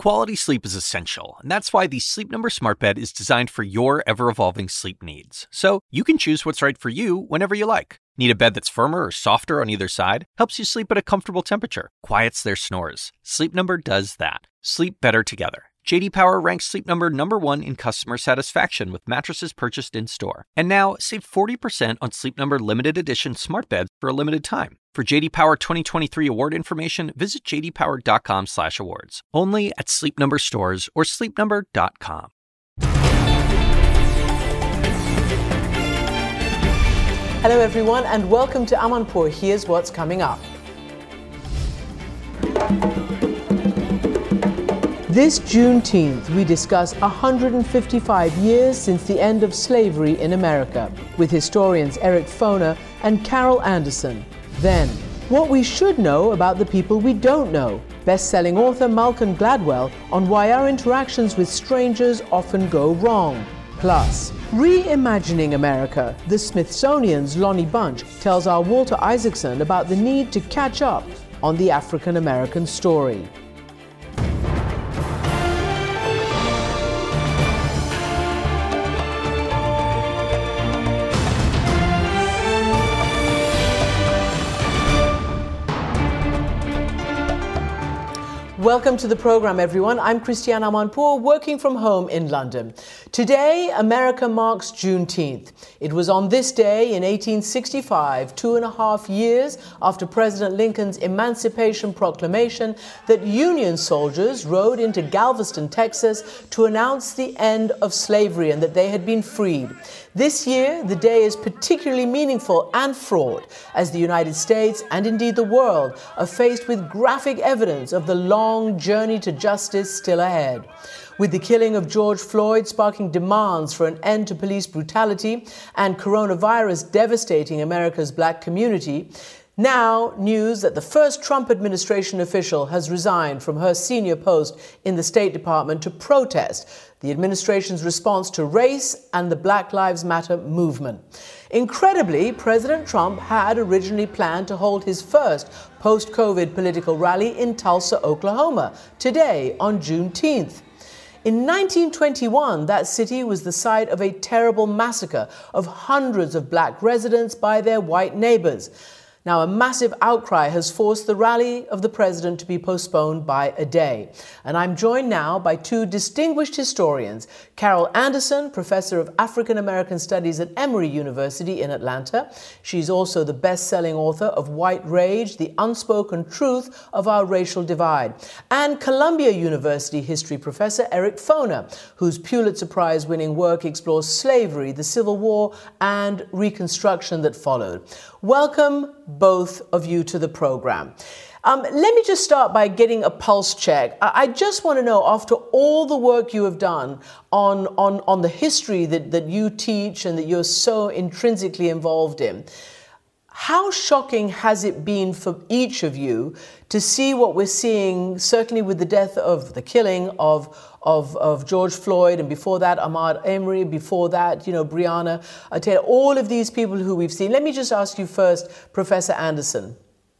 Quality sleep is essential, and that's why the Sleep Number Smart Bed is designed for your ever-evolving sleep needs. So you can choose what's right for you whenever you like. Need a bed that's firmer or softer on either side? Helps you sleep at a comfortable temperature. Quiets their snores. Sleep Number does that. Sleep better together. J.D. Power ranks Sleep Number #1 in customer satisfaction with mattresses purchased in-store. And now, save 40% on Sleep Number limited edition smart beds for a limited time. For J.D. Power 2023 award information, visit jdpower.com/awards. Only at Sleep Number stores or sleepnumber.com. Hello everyone and welcome to Amanpour. Here's what's coming up. This Juneteenth, we discuss 155 years since the end of slavery in America with historians Eric Foner and Carol Anderson. Then, what we should know about the people we don't know. Best-selling author Malcolm Gladwell on why our interactions with strangers often go wrong. Plus, Reimagining America, the Smithsonian's Lonnie Bunch tells our Walter Isaacson about the need to catch up on the African American story. Welcome to the program, everyone. I'm Christiane Amanpour, working from home in London. Today, America marks Juneteenth. It was on this day in 1865, 2.5 years after President Lincoln's Emancipation Proclamation, that Union soldiers rode into Galveston, Texas, to announce the end of slavery and that they had been freed. This year, the day is particularly meaningful and fraught as the United States and indeed the world are faced with graphic evidence of the long journey to justice still ahead. With the killing of George Floyd sparking demands for an end to police brutality and coronavirus devastating America's black community, now news that the first Trump administration official has resigned from her senior post in the State Department to protest the administration's response to race and the Black Lives Matter movement. Incredibly, President Trump had originally planned to hold his first post-COVID political rally in Tulsa, Oklahoma, today on Juneteenth. In 1921, that city was the site of a terrible massacre of hundreds of black residents by their white neighbors. Now, a massive outcry has forced the rally of the president to be postponed by a day. And I'm joined now by two distinguished historians, Carol Anderson, professor of African American Studies at Emory University in Atlanta. She's also the best-selling author of White Rage, The Unspoken Truth of Our Racial Divide. And Columbia University history professor Eric Foner, whose Pulitzer Prize-winning work explores slavery, the Civil War, and Reconstruction that followed. Welcome, both of you, to the program. Let me just start by getting a pulse check. I just want to know, after all the work you have done on the history that you teach and that you're so intrinsically involved in, how shocking has it been for each of you to see what we're seeing, certainly with the death of the killing of George Floyd, and before that, Ahmaud Arbery, before that, Breonna Taylor, all of these people who we've seen. Let me just ask you first, Professor Anderson.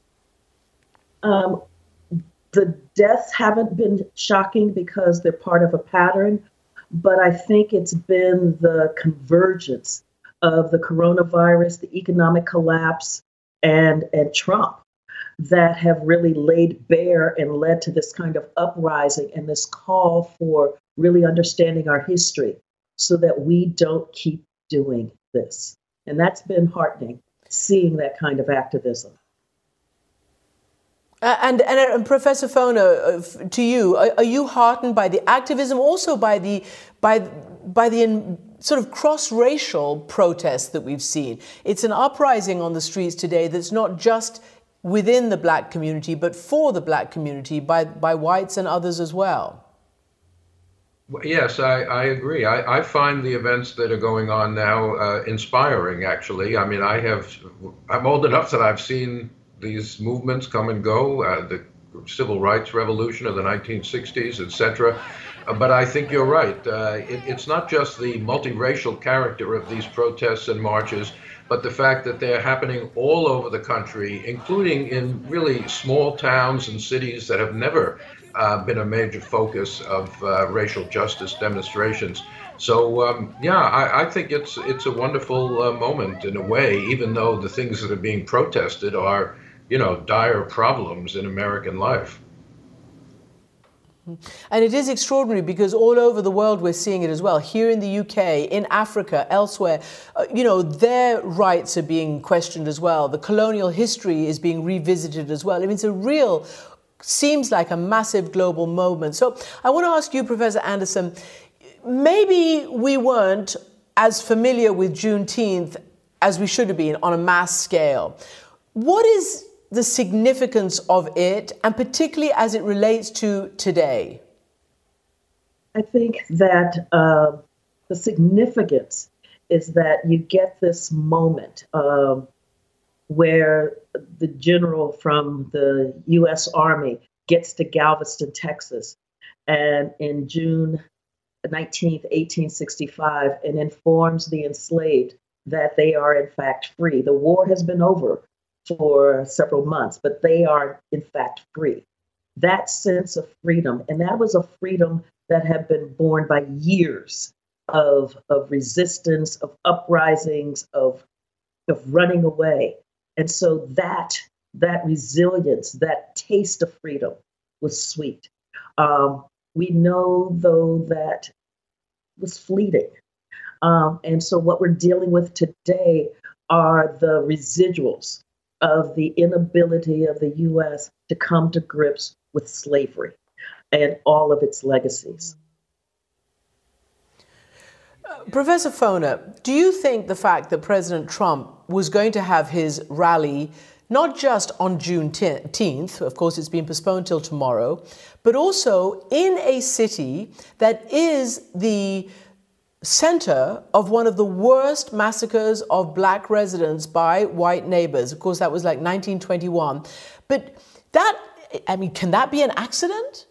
The deaths haven't been shocking because they're part of a pattern, but I think it's been the convergence of the coronavirus, the economic collapse, and Trump that have really laid bare and led to this kind of uprising and this call for really understanding our history so that we don't keep doing this. And that's been heartening, seeing that kind of activism. And Professor Foner, to you, are you heartened by the activism, also by the sort of cross-racial protests that we've seen? It's an uprising on the streets today that's not just within the black community, but for the black community by whites and others as well. Yes, I agree. I find the events that are going on now inspiring, actually. I mean, I'm old enough that I've seen these movements come and go, the civil rights revolution of the 1960s, etc. But I think you're right. It's not just the multiracial character of these protests and marches, but the fact that they're happening all over the country, including in really small towns and cities that have never been a major focus of racial justice demonstrations. So I think it's a wonderful moment in a way, even though the things that are being protested are, dire problems in American life. And it is extraordinary because all over the world we're seeing it as well. Here in the UK, in Africa, elsewhere, their rights are being questioned as well. The colonial history is being revisited as well. I mean, seems like a massive global moment. So I want to ask you, Professor Anderson, maybe we weren't as familiar with Juneteenth as we should have been on a mass scale. What is the significance of it, and particularly as it relates to today? I think that the significance is that you get this moment where the general from the U.S. Army gets to Galveston, Texas, and in June 19th, 1865, and informs the enslaved that they are in fact free. The war has been over for several months, but they are in fact free. That sense of freedom, and that was a freedom that had been born by years of resistance, of uprisings, of running away. And so that resilience, that taste of freedom was sweet. We know, though, that it was fleeting. And so what we're dealing with today are the residuals of the inability of the U.S. to come to grips with slavery and all of its legacies. Professor Foner, do you think the fact that President Trump was going to have his rally not just on June 10th, of course it's been postponed till tomorrow, but also in a city that is the center of one of the worst massacres of black residents by white neighbors? Of course, that was like 1921. But can that be an accident?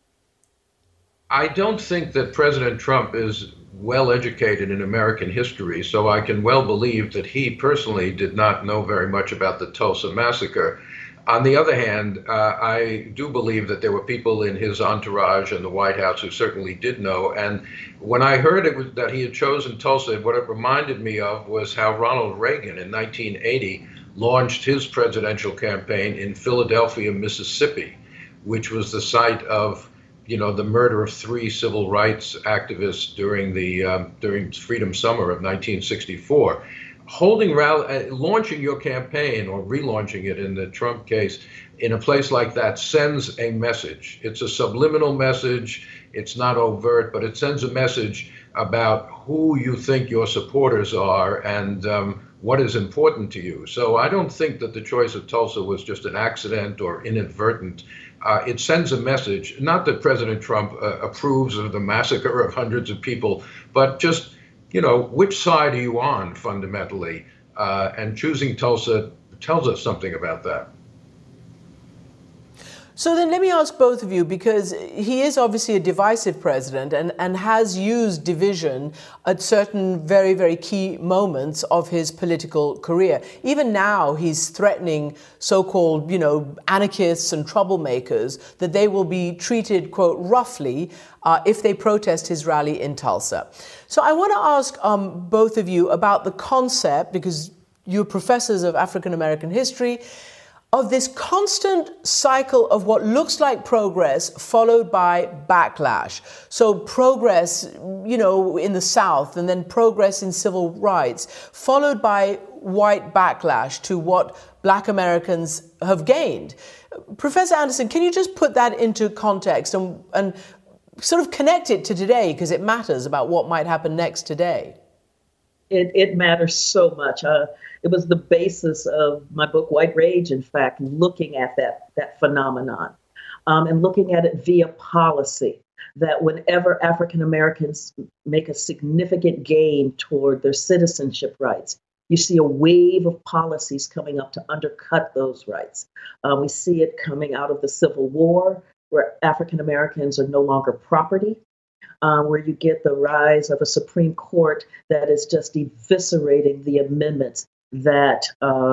I don't think that President Trump is well educated in American history, so I can well believe that he personally did not know very much about the Tulsa massacre. On the other hand, I do believe that there were people in his entourage in the White House who certainly did know. And when I heard that he had chosen Tulsa, what it reminded me of was how Ronald Reagan in 1980 launched his presidential campaign in Philadelphia, Mississippi, which was the site of the murder of 3 civil rights activists during Freedom Summer of 1964. Launching your campaign or relaunching it in the Trump case in a place like that sends a message. It's a subliminal message. It's not overt, but it sends a message about who you think your supporters are and what is important to you. So I don't think that the choice of Tulsa was just an accident or inadvertent. It sends a message, not that President Trump approves of the massacre of hundreds of people, but just, which side are you on fundamentally? And choosing Tulsa tells us something about that. So then let me ask both of you, because he is obviously a divisive president and has used division at certain very, very key moments of his political career. Even now, he's threatening so-called, anarchists and troublemakers that they will be treated, quote, roughly if they protest his rally in Tulsa. So I want to ask both of you about the concept, because you're professors of African American history, of this constant cycle of what looks like progress followed by backlash. So progress, in the South, and then progress in civil rights, followed by white backlash to what Black Americans have gained. Professor Anderson, can you just put that into context and sort of connect it to today, because it matters about what might happen next today? It matters so much. It was the basis of my book, White Rage, in fact, looking at that phenomenon and looking at it via policy, that whenever African Americans make a significant gain toward their citizenship rights, you see a wave of policies coming up to undercut those rights. We see it coming out of the Civil War, where African Americans are no longer property. Where you get the rise of a Supreme Court that is just eviscerating the amendments that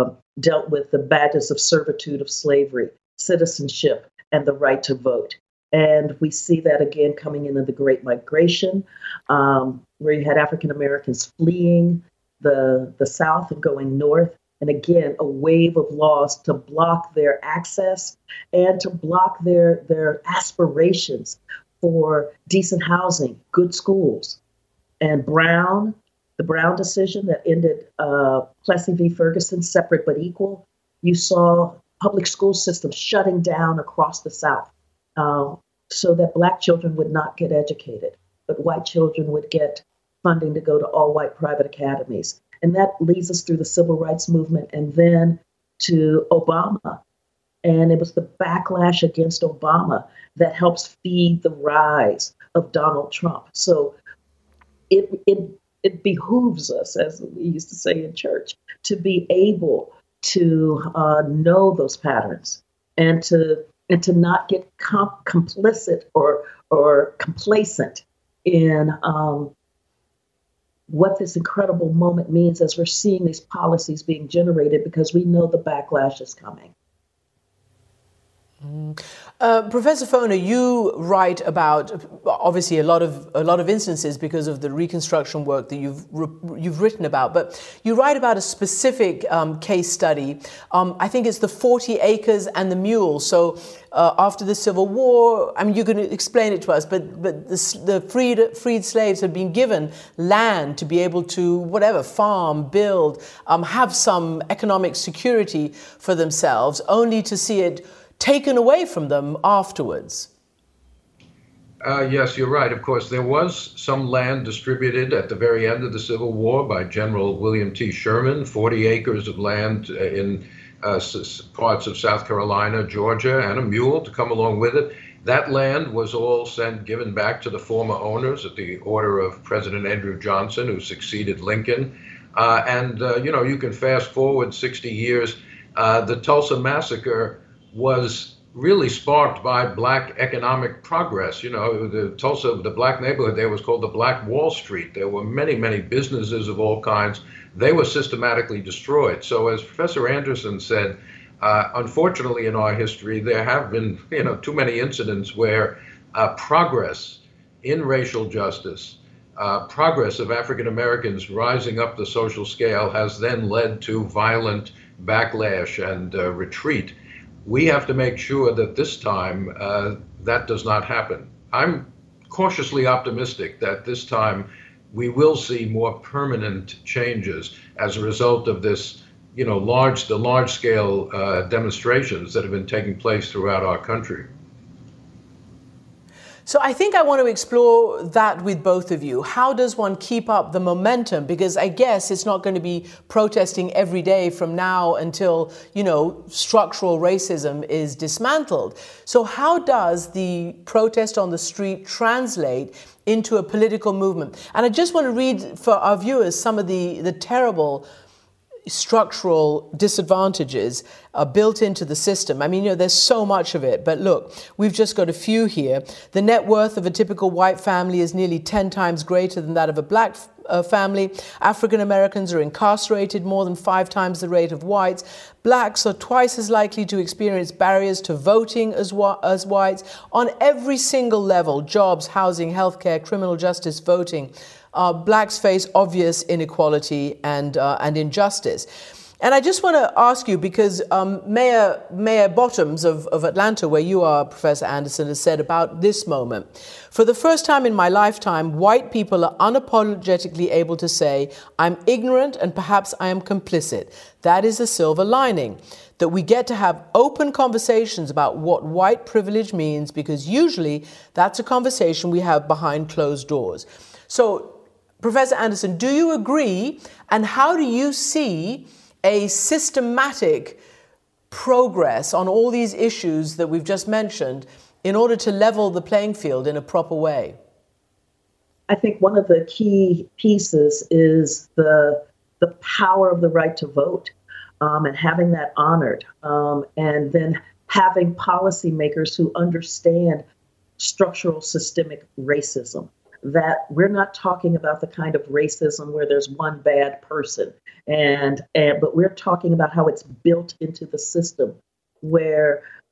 dealt with the badges of servitude of slavery, citizenship, and the right to vote. And we see that again coming into the Great Migration, where you had African Americans fleeing the South and going north. And again, a wave of laws to block their access and to block their aspirations for decent housing, good schools. And the Brown decision that ended Plessy v. Ferguson, separate but equal, you saw public school systems shutting down across the South so that Black children would not get educated, but white children would get funding to go to all-white private academies. And that leads us through the civil rights movement and then to Obama. And it was the backlash against Obama that helps feed the rise of Donald Trump. So it behooves us, as we used to say in church, to be able to know those patterns and to not get complicit or complacent in what this incredible moment means as we're seeing these policies being generated, because we know the backlash is coming. Professor Foner, you write about obviously a lot of instances because of the Reconstruction work that you've written about, but you write about a specific case study. I think it's the 40 acres and the mule. So after the Civil War, I mean, you can explain it to us, but the freed slaves had been given land to be able to farm, build, have some economic security for themselves, only to see it taken away from them afterwards. Yes, you're right. Of course, there was some land distributed at the very end of the Civil War by General William T. Sherman, 40 acres of land in parts of South Carolina, Georgia, and a mule to come along with it. That land was all given back to the former owners at the order of President Andrew Johnson, who succeeded Lincoln. You can fast forward 60 years. The Tulsa Massacre was really sparked by Black economic progress. The Tulsa, the Black neighborhood there was called the Black Wall Street. There were many, many businesses of all kinds. They were systematically destroyed. So as Professor Anderson said, unfortunately in our history, there have been too many incidents where progress in racial justice, progress of African Americans rising up the social scale has then led to violent backlash and retreat. We have to make sure that this time that does not happen. I'm cautiously optimistic that this time we will see more permanent changes as a result of this, the large-scale demonstrations that have been taking place throughout our country. So I think I want to explore that with both of you. How does one keep up the momentum? Because I guess it's not going to be protesting every day from now until, structural racism is dismantled. So how does the protest on the street translate into a political movement? And I just want to read for our viewers some of the terrible structural disadvantages are built into the system. I mean, there's so much of it, but look, we've just got a few here. The net worth of a typical white family is nearly 10 times greater than that of a Black family. African Americans are incarcerated more than 5 times the rate of whites. Blacks are twice as likely to experience barriers to voting as whites. On every single level, jobs, housing, healthcare, criminal justice, voting, Blacks face obvious inequality and injustice. And I just want to ask you, because Mayor Bottoms of Atlanta, where you are, Professor Anderson, has said about this moment: for the first time in my lifetime, white people are unapologetically able to say, I'm ignorant and perhaps I am complicit. That is a silver lining, that we get to have open conversations about what white privilege means, because usually that's a conversation we have behind closed doors. So, Professor Anderson, do you agree? And how do you see a systematic progress on all these issues that we've just mentioned in order to level the playing field in a proper way? I think one of the key pieces is the power of the right to vote, and having that honored, and then having policymakers who understand structural systemic racism. That we're not talking about the kind of racism where there's one bad person, but we're talking about how it's built into the system, where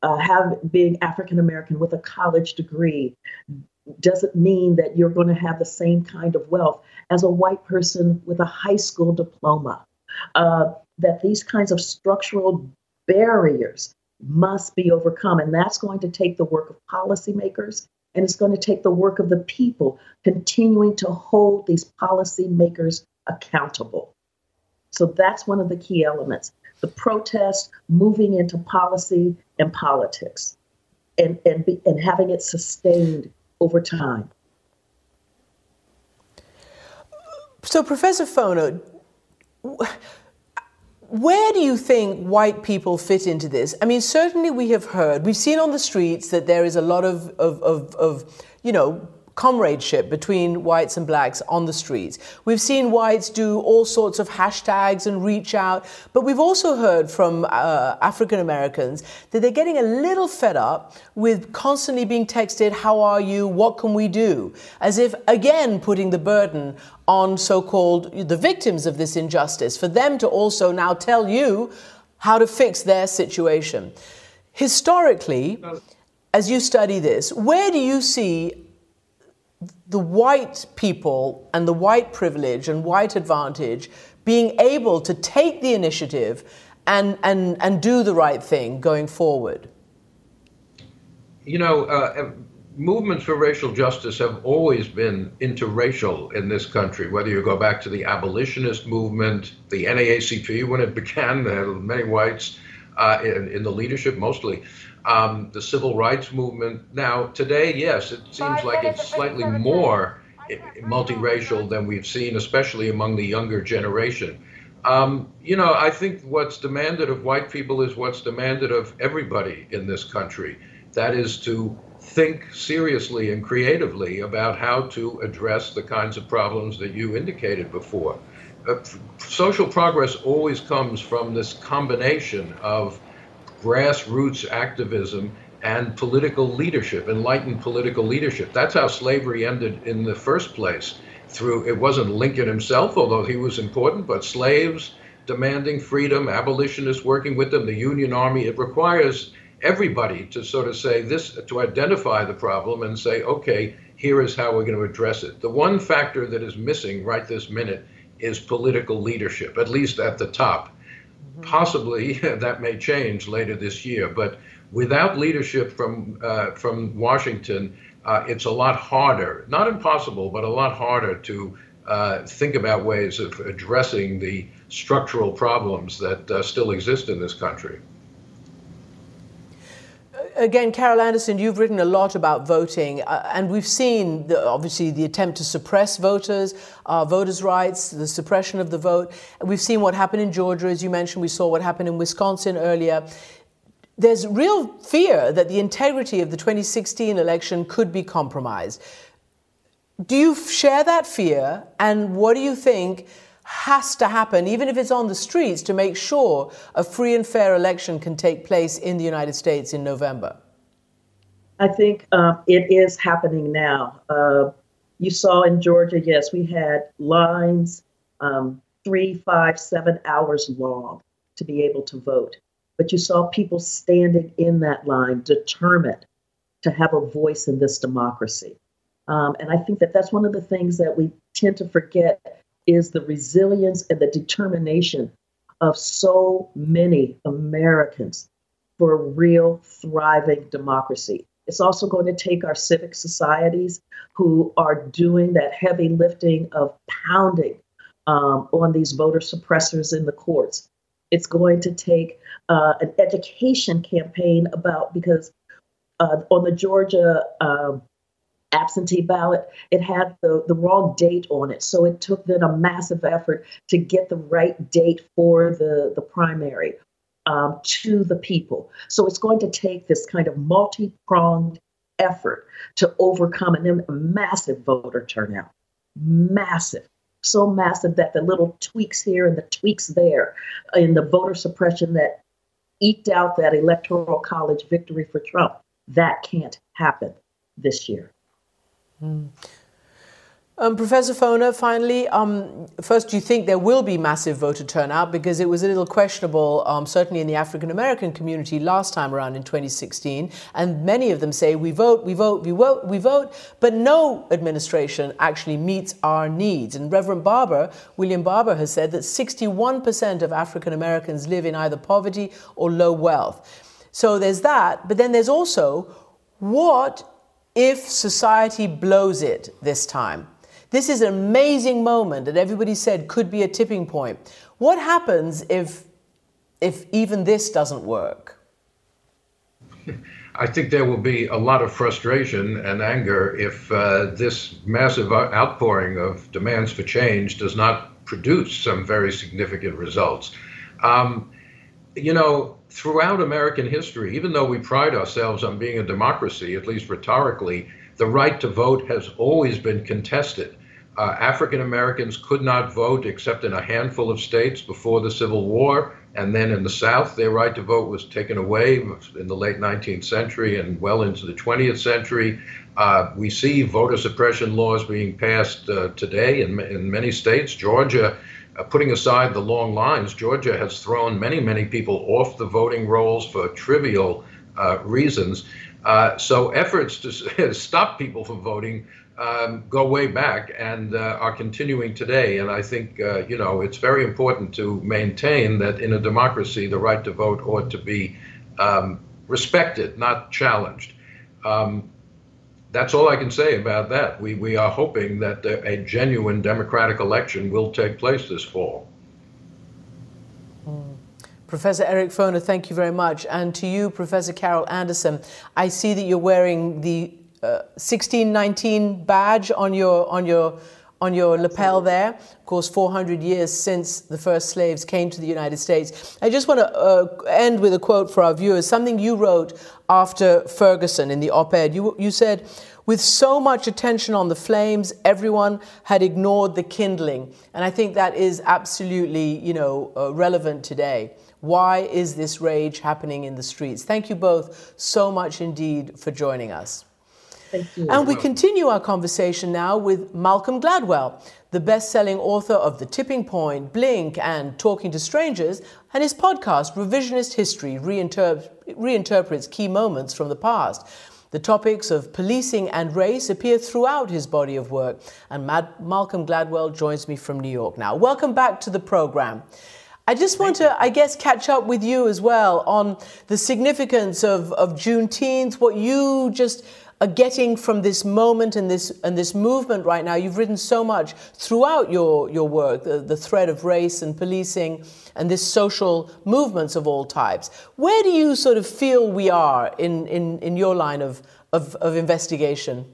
being African American with a college degree doesn't mean that you're going to have the same kind of wealth as a white person with a high school diploma. That these kinds of structural barriers must be overcome. And that's going to take the work of policymakers, and it's going to take the work of the people continuing to hold these policymakers accountable. So that's one of the key elements. The protest moving into policy and politics and having it sustained over time. So, Professor Fono, where do you think white people fit into this? I mean, certainly we've seen on the streets that there is a lot of comradeship between whites and blacks on the streets. We've seen whites do all sorts of hashtags and reach out, but we've also heard from African Americans that they're getting a little fed up with constantly being texted, "How are you? What can we do?" As if, again, putting the burden on so-called the victims of this injustice, for them to also now tell you how to fix their situation. Historically, as you study this, where do you see the white people and the white privilege and white advantage being able to take the initiative and do the right thing going forward? Movements for racial justice have always been interracial in this country, whether you go back to the abolitionist movement, the NAACP when it began, there were many whites in the leadership mostly. The civil rights movement. Now, today, yes, it seems like it's slightly more multiracial than we've seen, especially among the younger generation. I think what's demanded of white people is what's demanded of everybody in this country. That is to think seriously and creatively about how to address the kinds of problems that you indicated before. Social progress always comes from this combination of grassroots activism and political leadership, enlightened political leadership. That's how slavery ended in the first place. It wasn't Lincoln himself, although he was important, but slaves demanding freedom, abolitionists working with them, the Union Army. It requires everybody to sort of say this, to identify the problem and say, okay, here is how we're going to address it. The one factor that is missing right this minute is political leadership, at least at the top. Possibly that may change later this year, but without leadership from Washington, it's a lot harder, not impossible, but a lot harder to think about ways of addressing the structural problems that still exist in this country. Again, Carol Anderson, you've written a lot about voting, and we've seen, obviously, the attempt to suppress voters' rights, the suppression of the vote. We've seen what happened in Georgia, as you mentioned. We saw what happened in Wisconsin earlier. There's real fear that the integrity of the 2016 election could be compromised. Do you share that fear, and what do you think has to happen, even if it's on the streets, to make sure a free and fair election can take place in the United States in November? I think it is happening now. You saw in Georgia, yes, we had lines 3, 5, 7 hours long to be able to vote. But you saw people standing in that line, determined to have a voice in this democracy. And I think that that's one of the things that we tend to forget is the resilience and the determination of so many Americans for a real thriving democracy. It's also going to take our civic societies who are doing that heavy lifting of pounding on these voter suppressors in the courts. It's going to take an education campaign because on the Georgia absentee ballot, it had the wrong date on it. So it took then a massive effort to get the right date for the primary to the people. So it's going to take this kind of multi-pronged effort to overcome a massive voter turnout. Massive. So massive that the little tweaks here and the tweaks there in the voter suppression that eked out that electoral college victory for Trump, that can't happen this year. Professor Foner, finally, first, do you think there will be massive voter turnout? Because it was a little questionable, certainly in the African-American community last time around in 2016. And many of them say, we vote, we vote, we vote, we vote, but no administration actually meets our needs. And Reverend Barber, William Barber, has said that 61% of African-Americans live in either poverty or low wealth. So there's that. But then there's also, what if society blows it this time? This is an amazing moment that everybody said could be a tipping point. What happens if even this doesn't work? I think there will be a lot of frustration and anger if this massive outpouring of demands for change does not produce some very significant results. Throughout American history, even though we pride ourselves on being a democracy, at least rhetorically, the right to vote has always been contested. African Americans could not vote except in a handful of states before the Civil War, and then in the South, their right to vote was taken away in the late 19th century and well into the 20th century. We see voter suppression laws being passed today in many states. Georgia, putting aside the long lines, Georgia has thrown many, many people off the voting rolls for trivial reasons. So efforts to stop people from voting go way back and are continuing today. And I think, it's very important to maintain that in a democracy, the right to vote ought to be respected, not challenged. That's all I can say about that. We are hoping that a genuine democratic election will take place this fall. Professor Eric Foner, thank you very much. And to you, Professor Carol Anderson, I see that you're wearing the 1619 badge on your lapel there. Of course, 400 years since the first slaves came to the United States. I just want to end with a quote for our viewers, something you wrote after Ferguson in the op-ed. You said, with so much attention on the flames, everyone had ignored the kindling. And I think that is absolutely, relevant today. Why is this rage happening in the streets? Thank you both so much indeed for joining us. Thank you. And we continue our conversation now with Malcolm Gladwell, the best-selling author of The Tipping Point, Blink, and Talking to Strangers, and his podcast, Revisionist History, reinterprets key moments from the past. The topics of policing and race appear throughout his body of work, and Malcolm Gladwell joins me from New York now. Welcome back to the program. I just want to, catch up with you as well on the significance of Juneteenth, what you just are getting from this moment and this movement right now. You've written so much throughout your work, the thread of race and policing and this social movements of all types. Where do you sort of feel we are in your line of investigation?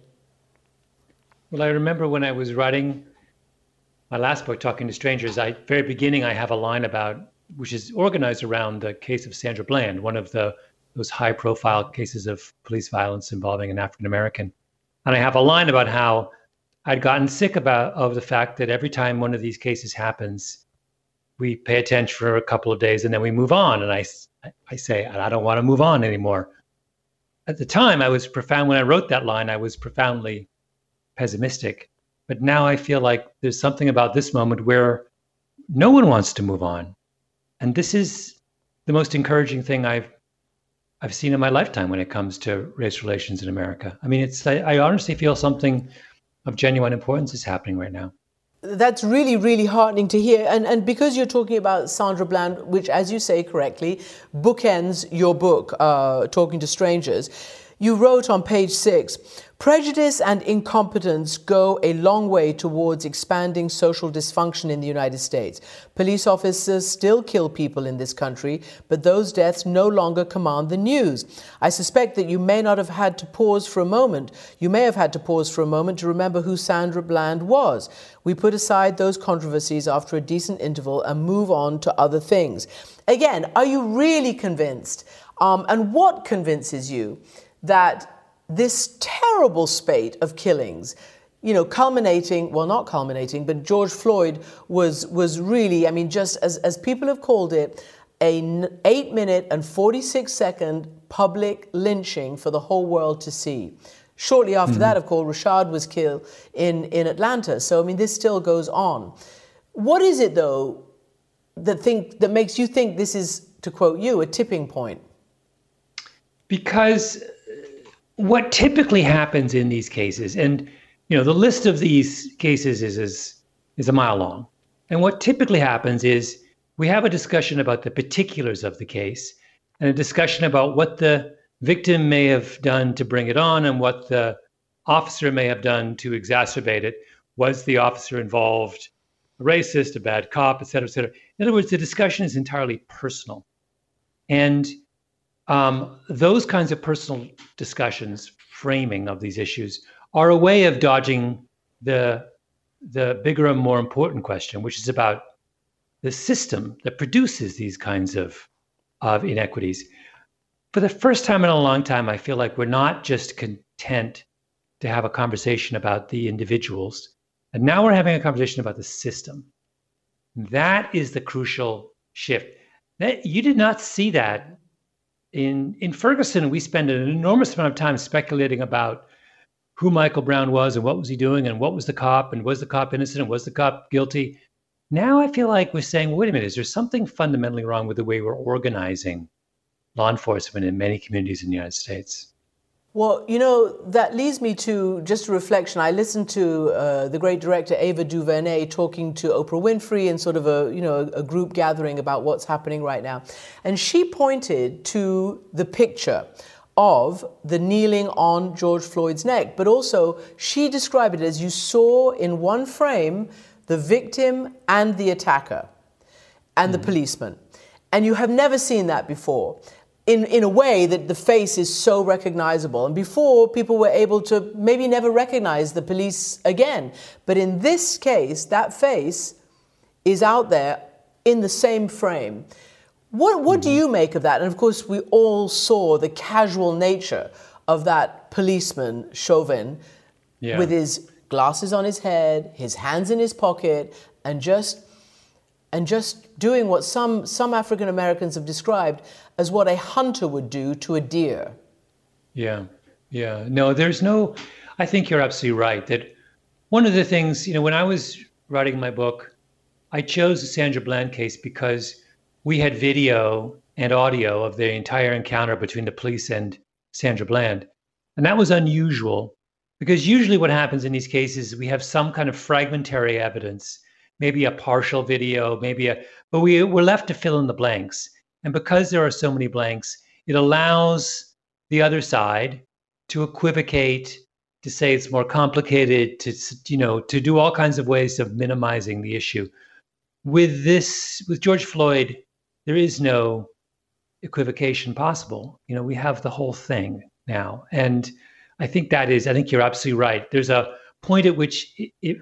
Well, I remember when I was writing my last book, Talking to Strangers, very beginning, I have a line which is organized around the case of Sandra Bland, one of those high-profile cases of police violence involving an African-American. And I have a line about how I'd gotten sick of the fact that every time one of these cases happens, we pay attention for a couple of days and then we move on. And I say, I don't want to move on anymore. At the time, when I wrote that line, I was profoundly pessimistic. But now I feel like there's something about this moment where no one wants to move on. And this is the most encouraging thing I've seen in my lifetime when it comes to race relations in America. I mean, I honestly feel something of genuine importance is happening right now. That's really, really heartening to hear. And because you're talking about Sandra Bland, which, as you say correctly, bookends your book, Talking to Strangers, you wrote on page 6, prejudice and incompetence go a long way towards expanding social dysfunction in the United States. Police officers still kill people in this country, but those deaths no longer command the news. I suspect that you may not have had to pause for a moment. You may have had to pause for a moment to remember who Sandra Bland was. We put aside those controversies after a decent interval and move on to other things. Again, are you really convinced? And what convinces you that this terrible spate of killings, not culminating, but George Floyd was really, just as people have called it, an 8-minute and 46-second public lynching for the whole world to see. Shortly after that, of course, Rashad was killed in Atlanta. So, I mean, this still goes on. What is it, though, that makes you think this is, to quote you, a tipping point? Because what typically happens in these cases, and the list of these cases is a mile long. And what typically happens is we have a discussion about the particulars of the case and a discussion about what the victim may have done to bring it on and what the officer may have done to exacerbate it. Was the officer involved a racist, a bad cop, et cetera, et cetera? In other words, the discussion is entirely personal. And those kinds of personal discussions, framing of these issues, are a way of dodging the bigger and more important question, which is about the system that produces these kinds of inequities. For the first time in a long time, I feel like we're not just content to have a conversation about the individuals, and now we're having a conversation about the system. That is the crucial shift. You did not see that in Ferguson. We spent an enormous amount of time speculating about who Michael Brown was and what was he doing and what was the cop and was the cop innocent and was the cop guilty. Now I feel like we're saying, wait a minute, is there something fundamentally wrong with the way we're organizing law enforcement in many communities in the United States? Well, that leads me to just a reflection. I listened to the great director Ava DuVernay talking to Oprah Winfrey in sort of a group gathering about what's happening right now. And she pointed to the picture of the kneeling on George Floyd's neck. But also, she described it as you saw in one frame the victim and the attacker and the policeman. And you have never seen that before. In a way that the face is so recognizable. And before, people were able to maybe never recognize the police again. But in this case, that face is out there in the same frame. What do you make of that? And of course, we all saw the casual nature of that policeman, Chauvin, with his glasses on his head, his hands in his pocket, and just doing what some African Americans have described as what a hunter would do to a deer. Yeah. No, I think you're absolutely right that one of the things, when I was writing my book, I chose the Sandra Bland case because we had video and audio of the entire encounter between the police and Sandra Bland. And that was unusual because usually what happens in these cases, we have some kind of fragmentary evidence, maybe a partial video, but we're left to fill in the blanks. And because there are so many blanks, it allows the other side to equivocate, to say it's more complicated, to do all kinds of ways of minimizing the issue. With George Floyd, there is no equivocation possible. We have the whole thing now. And I think you're absolutely right. There's a point at which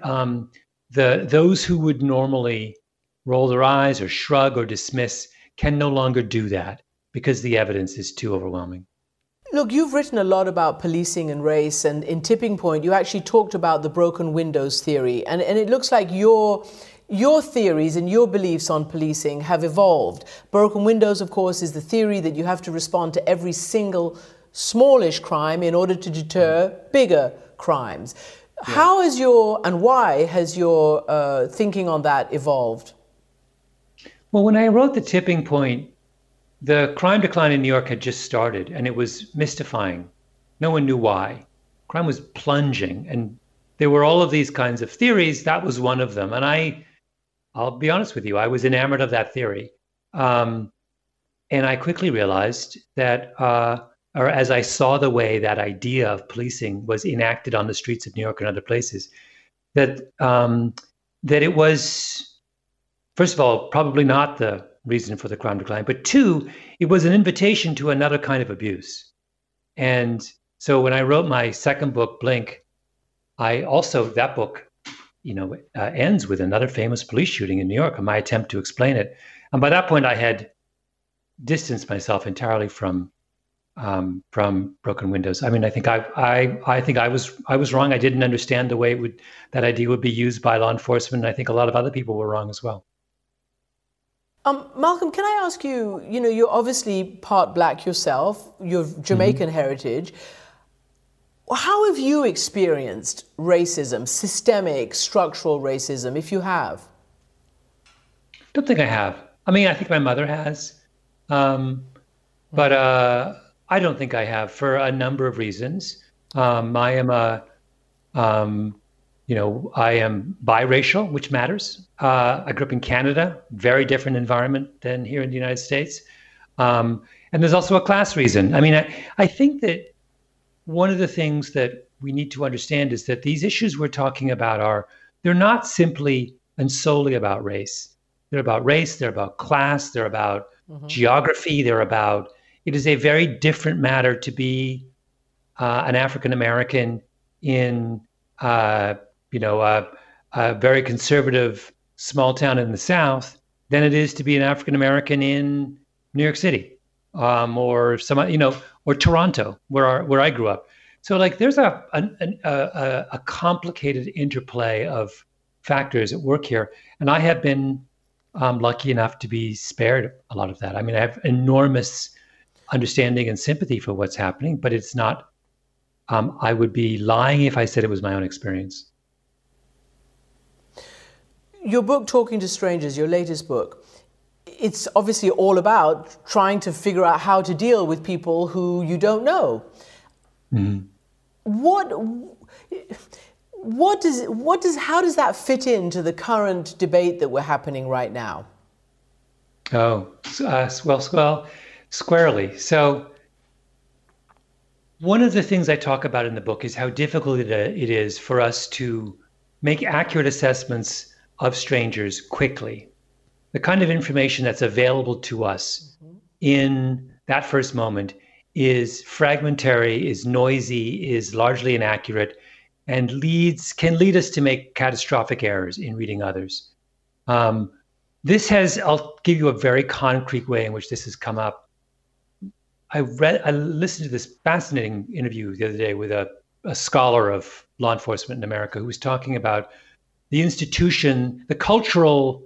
those who would normally roll their eyes or shrug or dismiss can no longer do that because the evidence is too overwhelming. Look, you've written a lot about policing and race, and in Tipping Point, you actually talked about the broken windows theory. And it looks like your theories and your beliefs on policing have evolved. Broken windows, of course, is the theory that you have to respond to every single smallish crime in order to deter bigger crimes. Yeah. How has why has your thinking on that evolved? Well, when I wrote The Tipping Point, the crime decline in New York had just started, and it was mystifying. No one knew why. Crime was plunging, and there were all of these kinds of theories. That was one of them. And I'll be honest with you, I was enamored of that theory. And I quickly realized that, or as I saw the way that idea of policing was enacted on the streets of New York and other places, that it was, first of all, probably not the reason for the crime decline, but two, it was an invitation to another kind of abuse. And so when I wrote my second book, Blink, that book, ends with another famous police shooting in New York and my attempt to explain it. And by that point, I had distanced myself entirely from broken windows. I mean, I think I was wrong. I didn't understand the way that idea would be used by law enforcement. And I think a lot of other people were wrong as well. Malcolm, can I ask you, you're obviously part Black yourself, you're Jamaican heritage. How have you experienced racism, systemic, structural racism, if you have? Don't think I have. I mean, I think my mother has, but I don't think I have for a number of reasons. I am I am biracial, which matters. I grew up in Canada, very different environment than here in the United States. And there's also a class reason. I mean, I think that one of the things that we need to understand is that these issues we're talking about they're not simply and solely about race. They're about race, they're about class, they're about geography, it is a very different matter to be an African American in a very conservative small town in the South than it is to be an African American in New York City, or Toronto, where I grew up. So like there's a complicated interplay of factors at work here, and I have been lucky enough to be spared a lot of that. I mean, I have enormous understanding and sympathy for what's happening, but it's not. I would be lying if I said it was my own experience. Your book, Talking to Strangers, your latest book, it's obviously all about trying to figure out how to deal with people who you don't know. Mm-hmm. How does that fit into the current debate that we're happening right now? Squarely. So one of the things I talk about in the book is how difficult it is for us to make accurate assessments of strangers quickly. The kind of information that's available to us in that first moment is fragmentary, is noisy, is largely inaccurate, and can lead us to make catastrophic errors in reading others. I'll give you a very concrete way in which this has come up. I listened to this fascinating interview the other day with a scholar of law enforcement in America who was talking about the institution, the cultural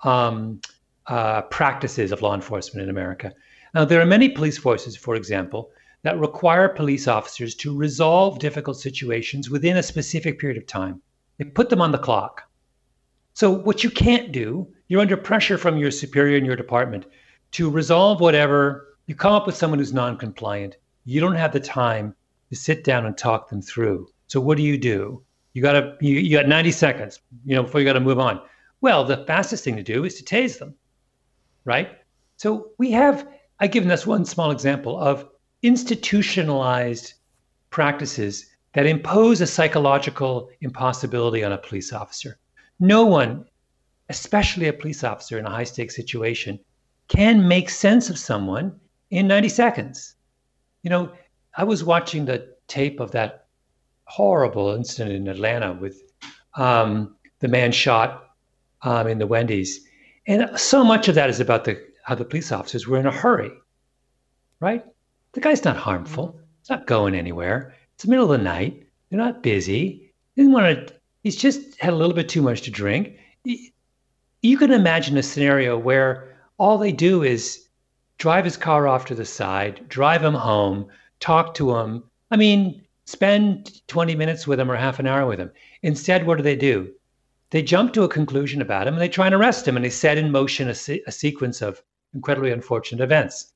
practices of law enforcement in America. Now, there are many police forces, for example, that require police officers to resolve difficult situations within a specific period of time. They put them on the clock. So what you can't do, you're under pressure from your superior in your department to resolve whatever. You come up with someone who's non-compliant. You don't have the time to sit down and talk them through. So what do? You got 90 seconds, before you got to move on. Well, the fastest thing to do is to tase them, right? So I've given us one small example of institutionalized practices that impose a psychological impossibility on a police officer. No one, especially a police officer in a high-stakes situation, can make sense of someone in 90 seconds. I was watching the tape of that horrible incident in Atlanta with the man shot in the Wendy's. And so much of that is about how the police officers were in a hurry, right? The guy's not harmful. He's not going anywhere. It's the middle of the night. They're not busy. He's just had a little bit too much to drink. You can imagine a scenario where all they do is drive his car off to the side, drive him home, talk to him. I mean, spend 20 minutes with him or half an hour with him. Instead, what do? They jump to a conclusion about him and they try and arrest him, and they set in motion a sequence of incredibly unfortunate events.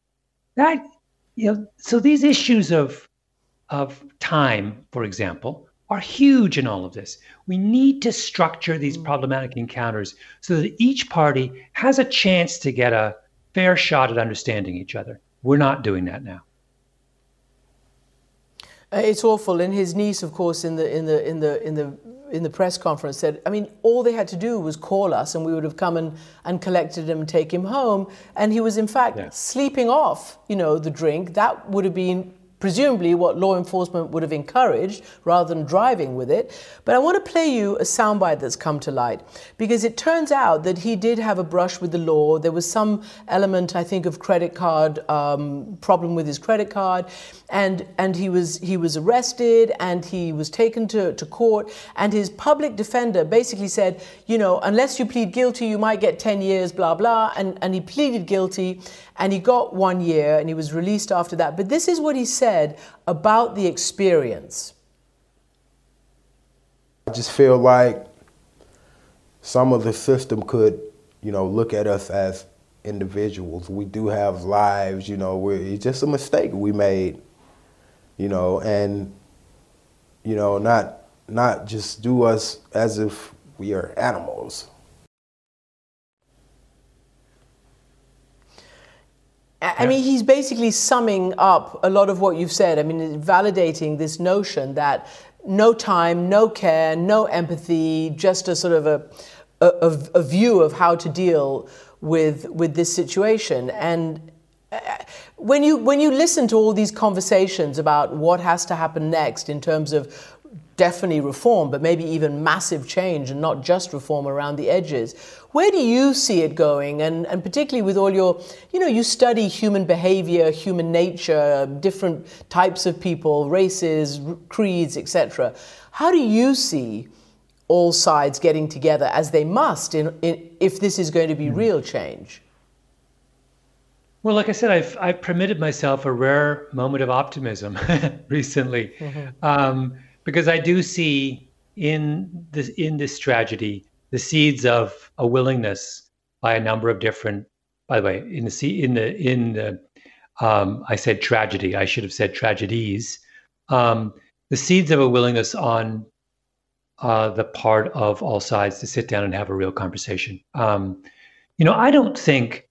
So these issues of time, for example, are huge in all of this. We need to structure these problematic encounters so that each party has a chance to get a fair shot at understanding each other. We're not doing that now. It's awful. And his niece, of course, in the press conference said, I mean, all they had to do was call us and we would have come and collected him and take him home. And he was, in fact, sleeping off, the drink. That would have been presumably what law enforcement would have encouraged rather than driving with it. But I want to play you a soundbite that's come to light, because it turns out that he did have a brush with the law. There was some element, I think, of credit card problem with his credit card, and he was arrested and he was taken to court, and his public defender basically said, unless you plead guilty, you might get 10 years, blah, blah. And he pleaded guilty and he got 1 year and he was released after that. But this is what he said about the experience. I just feel like some of the system could, look at us as individuals. We do have lives, it's just a mistake we made, and, not just do us as if we are animals. I mean, he's basically summing up a lot of what you've said. I mean, validating this notion that no time, no care, no empathy, just a sort of a view of how to deal with this situation. And when you listen to all these conversations about what has to happen next in terms of definitely reform, but maybe even massive change and not just reform around the edges, where do you see it going? And particularly with all your, you study human behavior, human nature, different types of people, races, creeds, etc. How do you see all sides getting together, as they must, if this is going to be real change? Well, like I said, I've permitted myself a rare moment of optimism recently, because I do see in this tragedy the seeds of a willingness by a number of different. By the way, I said tragedy. I should have said tragedies. The seeds of a willingness on the part of all sides to sit down and have a real conversation. I don't think.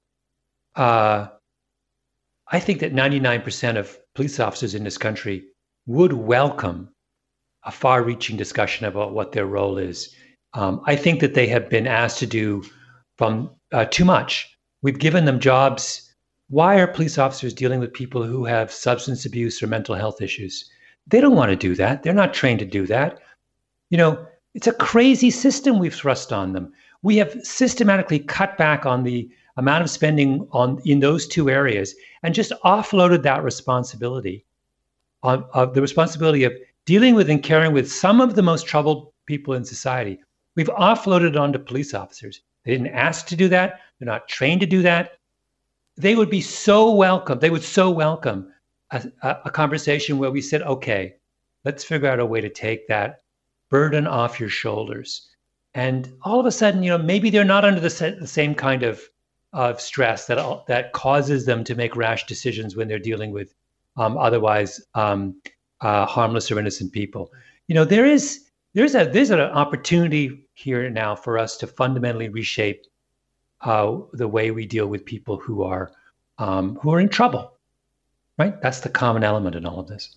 I think that 99% of police officers in this country would welcome a far-reaching discussion about what their role is. I think that they have been asked to do from too much. We've given them jobs. Why are police officers dealing with people who have substance abuse or mental health issues? They don't want to do that. They're not trained to do that. It's a crazy system we've thrust on them. We have systematically cut back on the amount of spending in those two areas and just offloaded that responsibility of the responsibility of dealing with and caring with some of the most troubled people in society. We've offloaded it onto police officers. They didn't ask to do that. They're not trained to do that. They would be so welcome. They would so welcome a conversation where we said, okay, let's figure out a way to take that burden off your shoulders. And all of a sudden, maybe they're not under the same kind of stress that causes them to make rash decisions when they're dealing with otherwise harmless or innocent people. There's an opportunity here now for us to fundamentally reshape the way we deal with people who are in trouble. Right? That's the common element in all of this.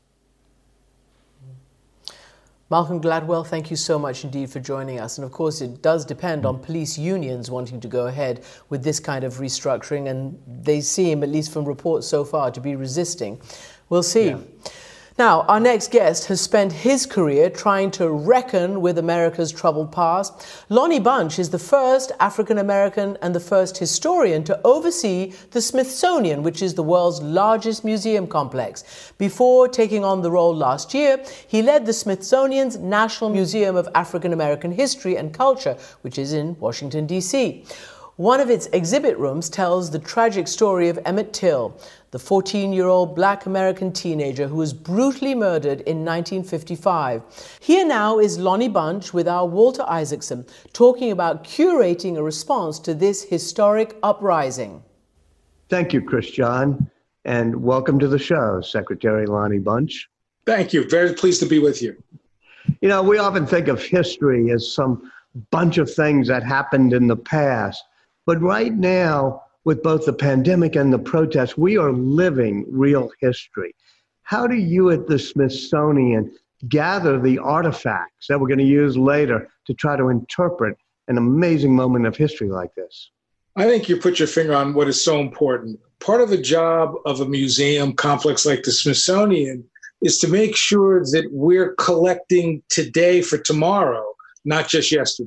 Malcolm Gladwell, thank you so much indeed for joining us. And of course, it does depend on police unions wanting to go ahead with this kind of restructuring. And they seem, at least from reports so far, to be resisting. We'll see. Yeah. Now, our next guest has spent his career trying to reckon with America's troubled past. Lonnie Bunch is the first African-American and the first historian to oversee the Smithsonian, which is the world's largest museum complex. Before taking on the role last year, he led the Smithsonian's National Museum of African-American History and Culture, which is in Washington, D.C. One of its exhibit rooms tells the tragic story of Emmett Till, the 14-year-old Black American teenager who was brutally murdered in 1955. Here now is Lonnie Bunch with our Walter Isaacson, talking about curating a response to this historic uprising. Thank you, Christian, and welcome to the show, Secretary Lonnie Bunch. Thank you. Very pleased to be with you. We often think of history as some bunch of things that happened in the past. But right now, with both the pandemic and the protests, we are living real history. How do you at the Smithsonian gather the artifacts that we're going to use later to try to interpret an amazing moment of history like this? I think you put your finger on what is so important. Part of the job of a museum complex like the Smithsonian is to make sure that we're collecting today for tomorrow, not just yesterday.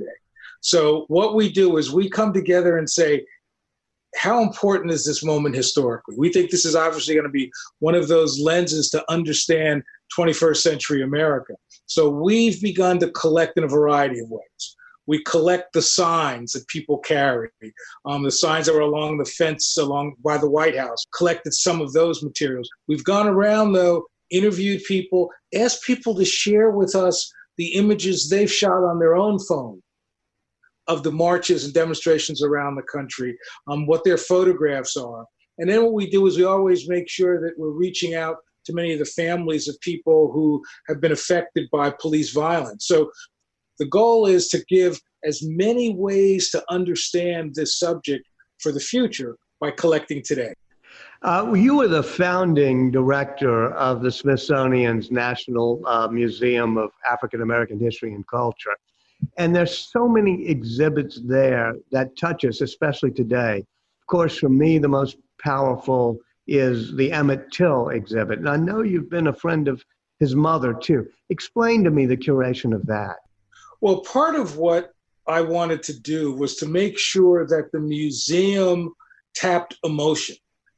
So what we do is we come together and say, how important is this moment historically? We think this is obviously going to be one of those lenses to understand 21st century America. So we've begun to collect in a variety of ways. We collect the signs that people carry, the signs that were along the fence along by the White House, collected some of those materials. We've gone around, though, interviewed people, asked people to share with us the images they've shot on their own phone of the marches and demonstrations around the country, what their photographs are. And then what we do is we always make sure that we're reaching out to many of the families of people who have been affected by police violence. So the goal is to give as many ways to understand this subject for the future by collecting today. You were the founding director of the Smithsonian's National Museum of African American History and Culture. And there's so many exhibits there that touch us, especially today. Of course, for me, the most powerful is the Emmett Till exhibit. And I know you've been a friend of his mother, too. Explain to me the curation of that. Well, part of what I wanted to do was to make sure that the museum tapped emotion,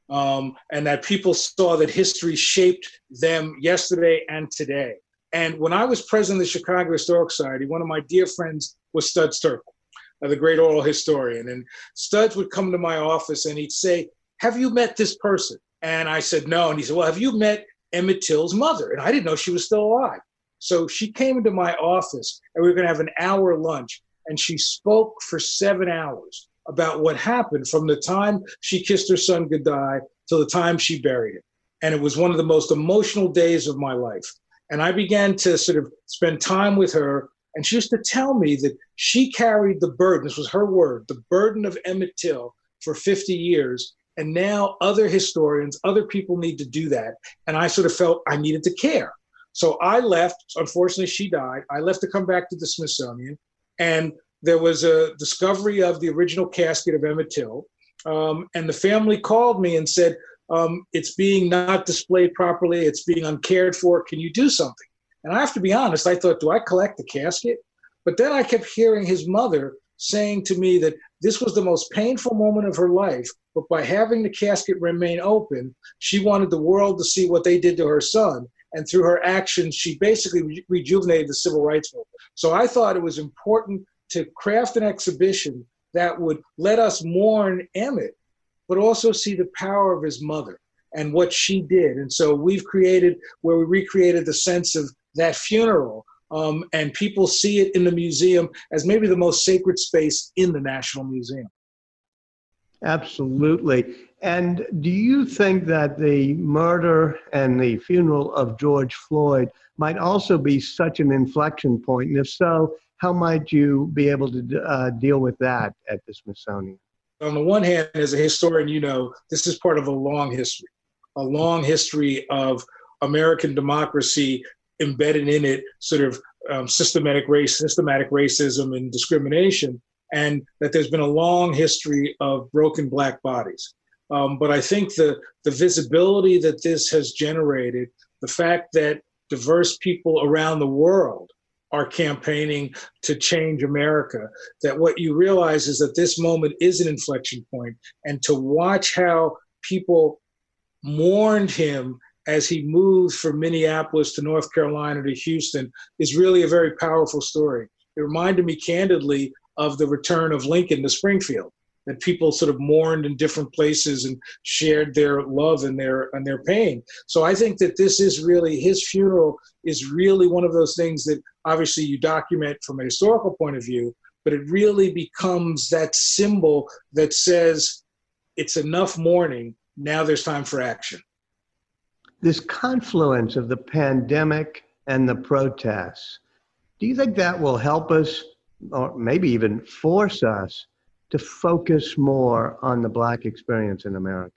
and that people saw that history shaped them yesterday and today. And when I was president of the Chicago Historical Society, one of my dear friends was Studs Terkel, the great oral historian. And Studs would come to my office and he'd say, "Have you met this person?" And I said, "No." And he said, "Well, have you met Emmett Till's mother?" And I didn't know she was still alive. So she came into my office and we were going to have an hour lunch. And she spoke for 7 hours about what happened from the time she kissed her son goodbye till the time she buried him. And it was one of the most emotional days of my life. And I began to sort of spend time with her. And she used to tell me that she carried the burden, this was her word, the burden of Emmett Till for 50 years. And now other historians, other people need to do that. And I sort of felt I needed to care. So I left. Unfortunately, she died. I left to come back to the Smithsonian. And there was a discovery of the original casket of Emmett Till. And the family called me and said, it's being not displayed properly. It's being uncared for. Can you do something? And I have to be honest, I thought, do I collect the casket? But then I kept hearing his mother saying to me that this was the most painful moment of her life, but by having the casket remain open, she wanted the world to see what they did to her son. And through her actions, she basically rejuvenated the civil rights movement. So I thought it was important to craft an exhibition that would let us mourn Emmett, but also see the power of his mother and what she did. And so we've created where we recreated the sense of that funeral, and people see it in the museum as maybe the most sacred space in the National Museum. Absolutely. And do you think that the murder and the funeral of George Floyd might also be such an inflection point? And if so, how might you be able to deal with that at the Smithsonian? On the one hand, as a historian, you know, this is part of a long history of American democracy embedded in it, sort of systematic racism and discrimination, and that there's been a long history of broken Black bodies. But I think the visibility that this has generated, the fact that diverse people around the world are campaigning to change America, that what you realize is that this moment is an inflection point, and to watch how people mourned him as he moved from Minneapolis to North Carolina to Houston is really a very powerful story. It reminded me candidly of the return of Lincoln to Springfield, that people sort of mourned in different places and shared their love and their pain. So I think that this is really, his funeral is really one of those things that obviously you document from a historical point of view, but it really becomes that symbol that says it's enough mourning, now there's time for action. This confluence of the pandemic and the protests, do you think that will help us, or maybe even force us, to focus more on the Black experience in America?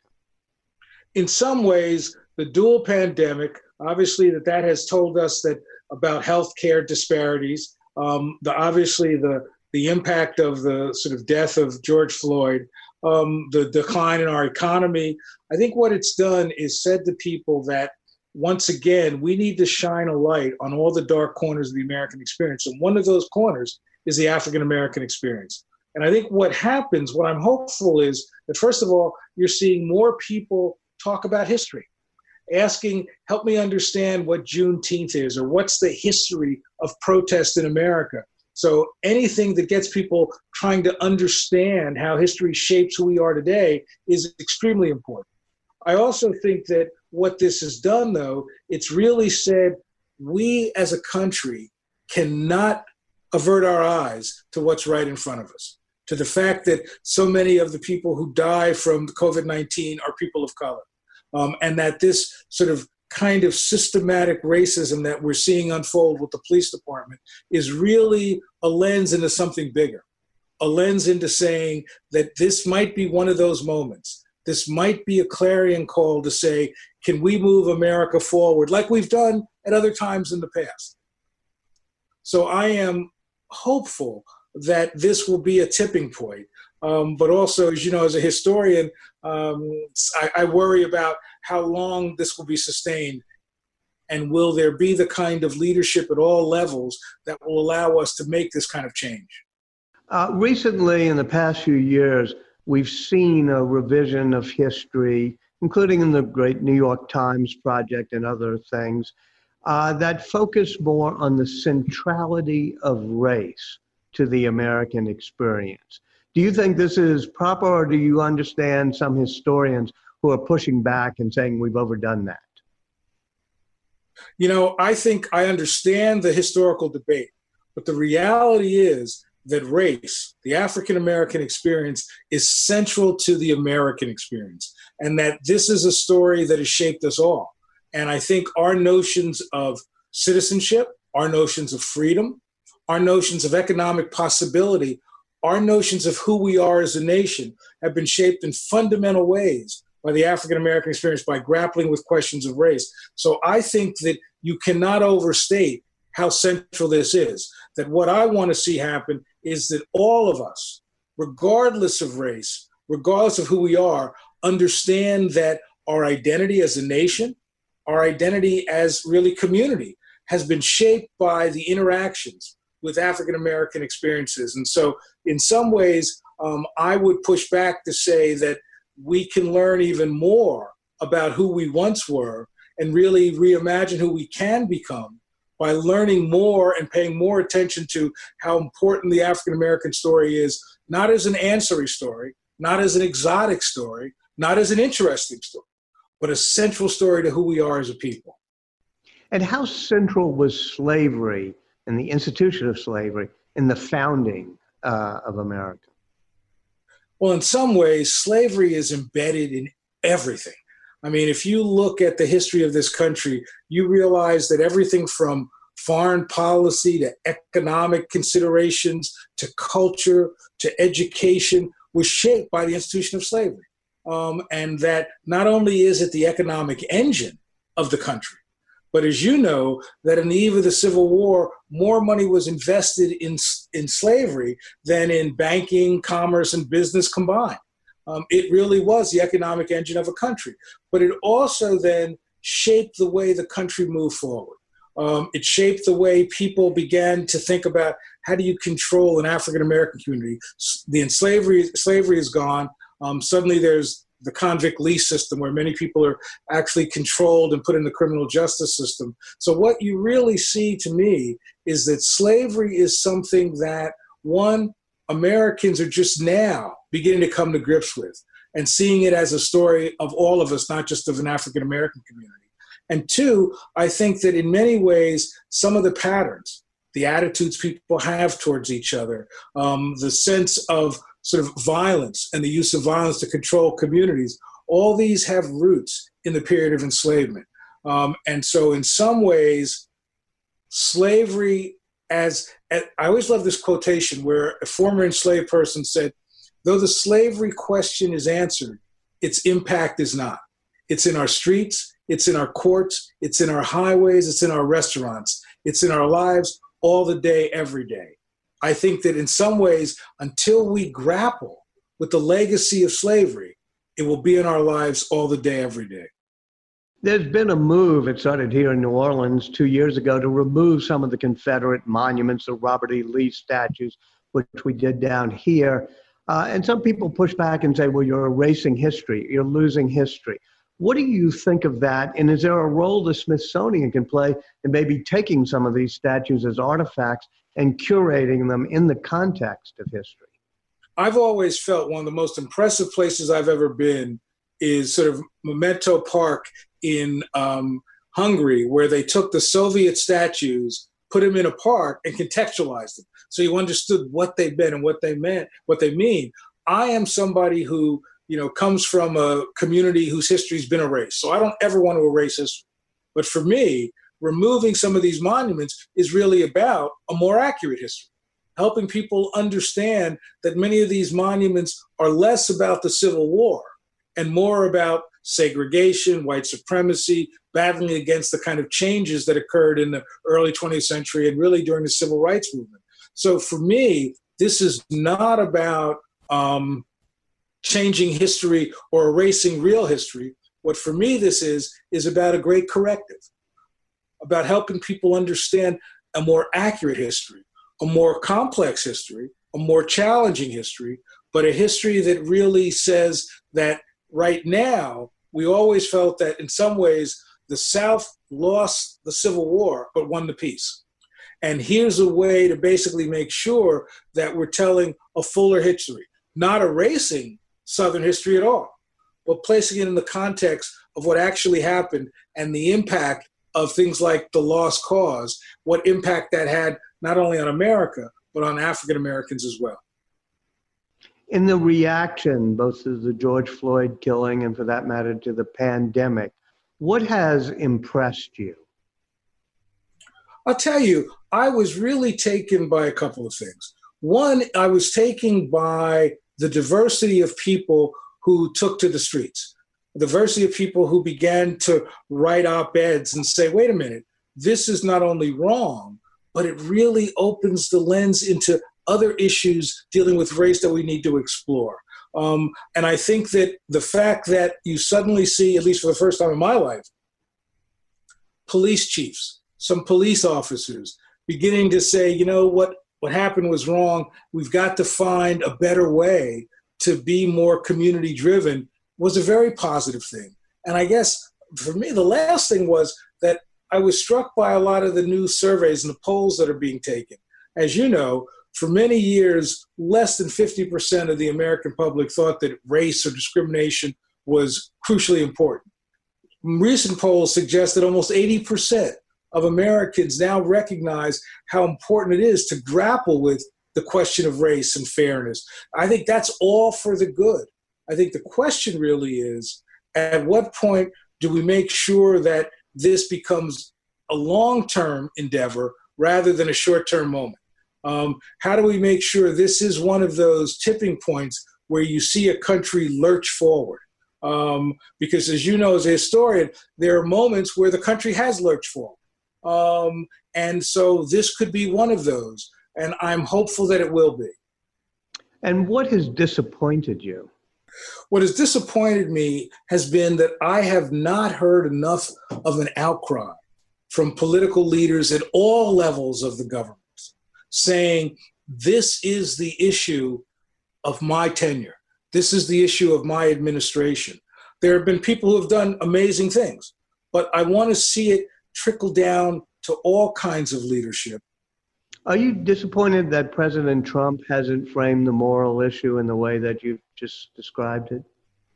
In some ways, the dual pandemic, obviously that has told us that about healthcare disparities, obviously the impact of the sort of death of George Floyd, the decline in our economy. I think what it's done is said to people that, once again, we need to shine a light on all the dark corners of the American experience. And one of those corners is the African American experience. And I think what happens, what I'm hopeful is that, first of all, you're seeing more people talk about history, asking, help me understand what Juneteenth is, or what's the history of protest in America. So anything that gets people trying to understand how history shapes who we are today is extremely important. I also think that what this has done, though, it's really said we as a country cannot avert our eyes to what's right in front of us, to the fact that so many of the people who die from COVID-19 are people of color, and that this sort of kind of systematic racism that we're seeing unfold with the police department is really a lens into something bigger, a lens into saying that this might be one of those moments. This might be a clarion call to say, can we move America forward like we've done at other times in the past? So I am hopeful that this will be a tipping point. But also, as you know, as a historian, I worry about how long this will be sustained. And will there be the kind of leadership at all levels that will allow us to make this kind of change? Recently, in the past few years, we've seen a revision of history, including in the great New York Times project and other things, that focus more on the centrality of race to the American experience. Do you think this is proper, or do you understand some historians who are pushing back and saying we've overdone that? You know, I think I understand the historical debate, but the reality is that race, the African American experience, is central to the American experience, and that this is a story that has shaped us all. And I think our notions of citizenship, our notions of freedom, our notions of economic possibility, our notions of who we are as a nation have been shaped in fundamental ways by the African American experience, by grappling with questions of race. So I think that you cannot overstate how central this is. That what I want to see happen is that all of us, regardless of race, regardless of who we are, understand that our identity as a nation, our identity as really community, has been shaped by the interactions with African American experiences. And so in some ways, I would push back to say that we can learn even more about who we once were and really reimagine who we can become by learning more and paying more attention to how important the African American story is, not as an ancillary story, not as an exotic story, not as an interesting story, but a central story to who we are as a people. And how central was slavery and the institution of slavery in the founding of America? Well, in some ways, slavery is embedded in everything. I mean, if you look at the history of this country, you realize that everything from foreign policy to economic considerations to culture to education was shaped by the institution of slavery. And that not only is it the economic engine of the country, but as you know, that in the eve of the Civil War, more money was invested in slavery than in banking, commerce, and business combined. It really was the economic engine of a country. But it also then shaped the way the country moved forward. It shaped the way people began to think about how do you control an African-American community. Slavery is gone. Suddenly there's the convict lease system where many people are actually controlled and put in the criminal justice system. So what you really see to me is that slavery is something that, one, Americans are just now beginning to come to grips with and seeing it as a story of all of us, not just of an African American community. And two, I think that in many ways, some of the patterns, the attitudes people have towards each other, the sense of sort of violence and the use of violence to control communities, all these have roots in the period of enslavement. And so in some ways, slavery I always love this quotation where a former enslaved person said, though the slavery question is answered, its impact is not. It's in our streets, it's in our courts, it's in our highways, it's in our restaurants, it's in our lives all the day, every day. I think that in some ways, until we grapple with the legacy of slavery, it will be in our lives all the day, every day. There's been a move, it started here in New Orleans 2 years ago, to remove some of the Confederate monuments, the Robert E. Lee statues, which we did down here. And some people push back and say, well, you're erasing history, you're losing history. What do you think of that? And is there a role the Smithsonian can play in maybe taking some of these statues as artifacts and curating them in the context of history? I've always felt one of the most impressive places I've ever been is sort of Memento Park in Hungary, where they took the Soviet statues, put them in a park and contextualized them. So you understood what they've been and what they meant, what they mean. I am somebody who, comes from a community whose history's been erased. So I don't ever want to erase history. But for me, removing some of these monuments is really about a more accurate history, helping people understand that many of these monuments are less about the Civil War and more about segregation, white supremacy, battling against the kind of changes that occurred in the early 20th century and really during the Civil Rights Movement. So for me, this is not about changing history or erasing real history. What for me this is about a great corrective, about helping people understand a more accurate history, a more complex history, a more challenging history, but a history that really says that right now, we always felt that in some ways the South lost the Civil War but won the peace. And here's a way to basically make sure that we're telling a fuller history, not erasing Southern history at all, but placing it in the context of what actually happened and the impact of things like the Lost Cause, what impact that had not only on America, but on African Americans as well. In the reaction, both to the George Floyd killing and for that matter to the pandemic, what has impressed you? I'll tell you, I was really taken by a couple of things. One, I was taken by the diversity of people who took to the streets, the diversity of people who began to write op-eds and say, wait a minute, this is not only wrong, but it really opens the lens into other issues dealing with race that we need to explore. And I think that the fact that you suddenly see, at least for the first time in my life, police chiefs, some police officers beginning to say, you know what happened was wrong. We've got to find a better way to be more community driven was a very positive thing. And I guess for me, the last thing was that I was struck by a lot of the new surveys and the polls that are being taken. As you know, for many years, less than 50% of the American public thought that race or discrimination was crucially important. Recent polls suggest that almost 80% of Americans now recognize how important it is to grapple with the question of race and fairness. I think that's all for the good. I think the question really is, at what point do we make sure that this becomes a long-term endeavor rather than a short-term moment? How do we make sure this is one of those tipping points where you see a country lurch forward? Because as you know, as a historian, there are moments where the country has lurched forward. And so this could be one of those, and I'm hopeful that it will be. And what has disappointed you? What has disappointed me has been that I have not heard enough of an outcry from political leaders at all levels of the government saying, this is the issue of my tenure. This is the issue of my administration. There have been people who have done amazing things, but I want to see it trickle down to all kinds of leadership. Are you disappointed that President Trump hasn't framed the moral issue in the way that you've just described it?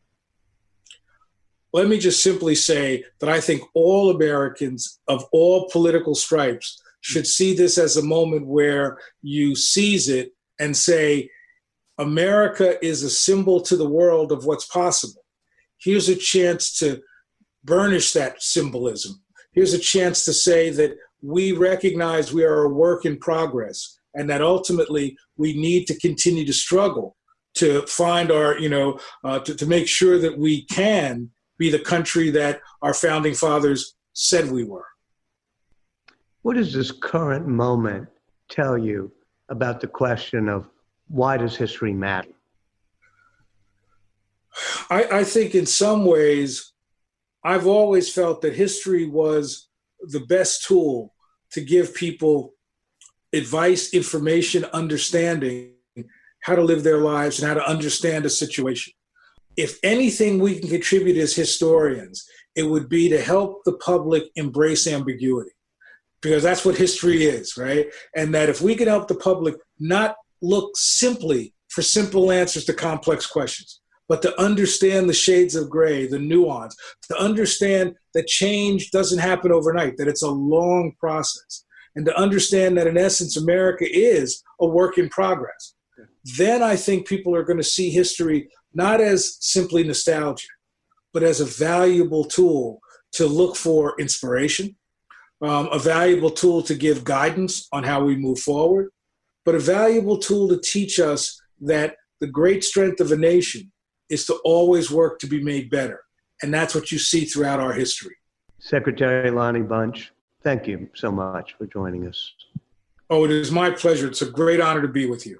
Let me just simply say that I think all Americans of all political stripes should see this as a moment where you seize it and say, America is a symbol to the world of what's possible. Here's a chance to burnish that symbolism. Here's a chance to say that we recognize we are a work in progress and that ultimately we need to continue to struggle to find our, to make sure that we can be the country that our founding fathers said we were. What does this current moment tell you about the question of why does history matter? I think in some ways, I've always felt that history was the best tool to give people advice, information, understanding, how to live their lives and how to understand a situation. If anything we can contribute as historians, it would be to help the public embrace ambiguity, because that's what history is, right? And that if we can help the public not look simply for simple answers to complex questions, but to understand the shades of gray, the nuance, to understand that change doesn't happen overnight, that it's a long process. and to understand that in essence, America is a work in progress. Then I think people are going to see history not as simply nostalgia, but as a valuable tool to look for inspiration, a valuable tool to give guidance on how we move forward, but a valuable tool to teach us that the great strength of a nation is to always work to be made better. And that's what you see throughout our history. Secretary Lonnie Bunch, thank you so much for joining us. Oh, it is my pleasure. It's a great honor to be with you.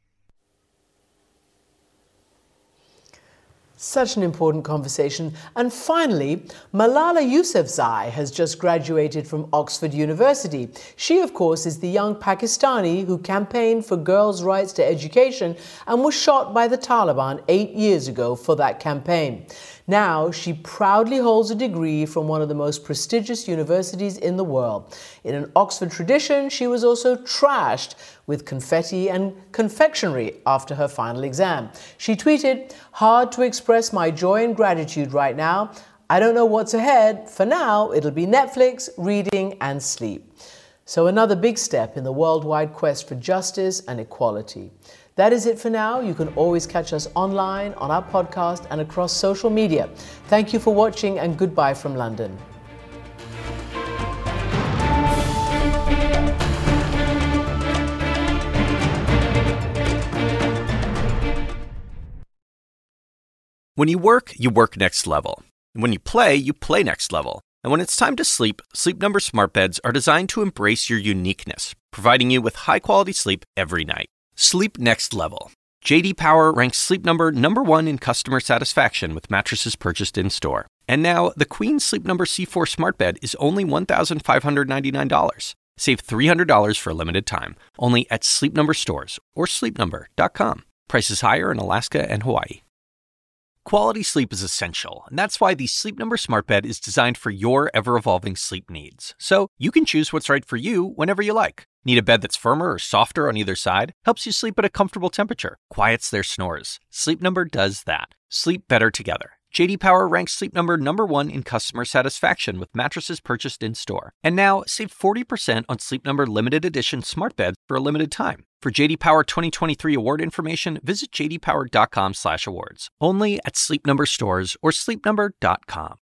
Such an important conversation. And finally, Malala Yousafzai has just graduated from Oxford University. She, of course, is the young Pakistani who campaigned for girls' rights to education and was shot by the Taliban 8 years ago for that campaign. Now, she proudly holds a degree from one of the most prestigious universities in the world. In an Oxford tradition, she was also trashed with confetti and confectionery after her final exam. She tweeted, "Hard to express my joy and gratitude right now. I don't know what's ahead. For now, it'll be Netflix, reading, and sleep." So another big step in the worldwide quest for justice and equality. That is it for now. You can always catch us online, on our podcast, and across social media. Thank you for watching, and goodbye from London. When you work next level. And when you play next level. And when it's time to sleep, Sleep Number smart beds are designed to embrace your uniqueness, providing you with high-quality sleep every night. Sleep next level. J.D. Power ranks Sleep Number #1 in customer satisfaction with mattresses purchased in-store. And now, the Queen Sleep Number C4 smart bed is only $1,599. Save $300 for a limited time, only at Sleep Number stores or sleepnumber.com. Prices higher in Alaska and Hawaii. Quality sleep is essential, and that's why the Sleep Number smart bed is designed for your ever-evolving sleep needs. So you can choose what's right for you whenever you like. Need a bed that's firmer or softer on either side? Helps you sleep at a comfortable temperature. Quiets their snores. Sleep Number does that. Sleep better together. J.D. Power ranks Sleep Number #1 in customer satisfaction with mattresses purchased in-store. And now, save 40% on Sleep Number limited edition smart beds for a limited time. For J.D. Power 2023 award information, visit jdpower.com/awards. Only at Sleep Number stores or sleepnumber.com.